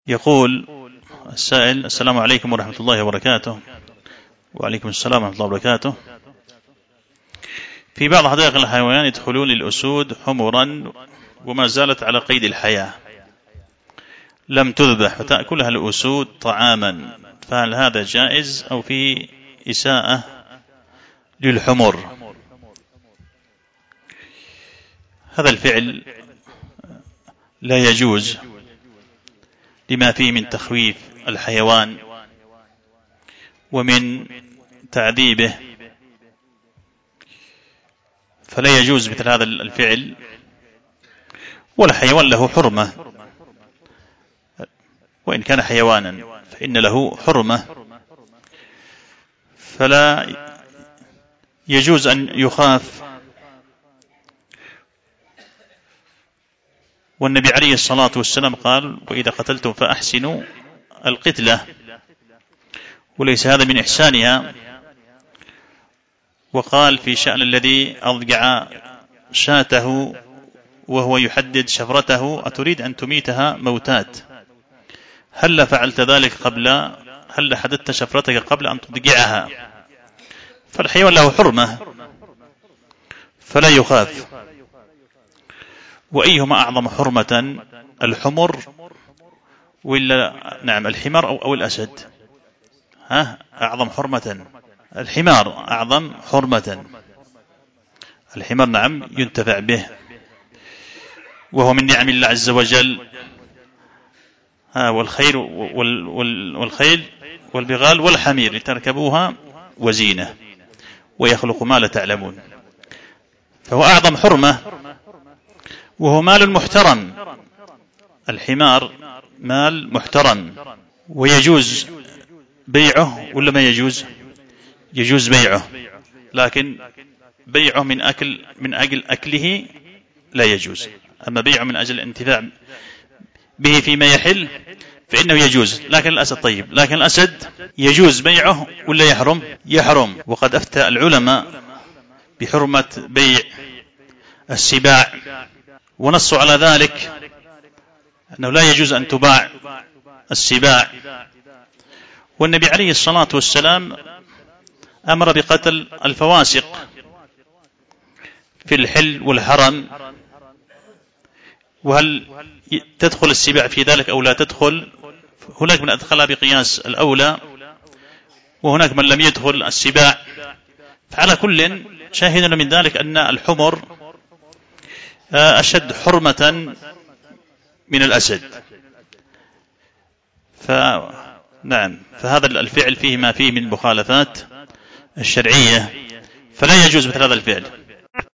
يقول السائل: السلام عليكم ورحمة الله وبركاته. وعليكم السلام ورحمة الله وبركاته. في بعض حدائق الحيوان يدخلون الأسود حمرا وما زالت على قيد الحياة، لم تذبح وتأكلها الأسود طعاما، فهل هذا جائز أو فيه إساءة للحمر؟ هذا الفعل لا يجوز لما فيه من تخويف الحيوان ومن تعذيبه، فلا يجوز مثل هذا الفعل. والحيوان له حرمة، وإن كان حيوانا فإن له حرمة، فلا يجوز أن يخاف. والنبي عليه الصلاة والسلام قال: وإذا قتلتم فأحسنوا القتلة، وليس هذا من إحسانها. وقال في شأن الذي أضجع شاته وهو يحدد شفرته: أتريد أن تميتها موتات، هل فعلت ذلك هل حددت شفرتك قبل أن تضجعها؟ فالحيوان له حرمة فلا يخاف. وأيهما أعظم حرمة، الحمر ولا الحمار أو الأسد؟ أعظم حرمة الحمار، أعظم حرمة الحمار، ينتفع به، وهو من نعم الله عز وجل. والخيل والبغال والحمير لتركبوها وزينة ويخلق ما لا تعلمون. فهو أعظم حرمة، وهو مال محترم. الحمار مال محترم، ويجوز بيعه ولا ما يجوز؟ يجوز بيعه، لكن بيعه من أجل أكله لا يجوز. أما بيعه من أجل الانتفاع به فيما يحل فإنه يجوز. لكن الأسد يجوز بيعه ولا يحرم؟ يحرم. وقد أفتى العلماء بحرمة بيع السباع، ونصوا على ذلك أنه لا يجوز أن تباع السباع. والنبي عليه الصلاة والسلام أمر بقتل الفواسق في الحل والحرم. وهل تدخل السباع في ذلك أو لا تدخل؟ هناك من أدخلها بقياس الأولى، وهناك من لم يدخل السباع. فعلى كل شاهدنا من ذلك أن الحمر أشد حرمة من الأسد. فهذا الفعل فيه ما فيه من مخالفات الشرعية، فلا يجوز مثل هذا الفعل.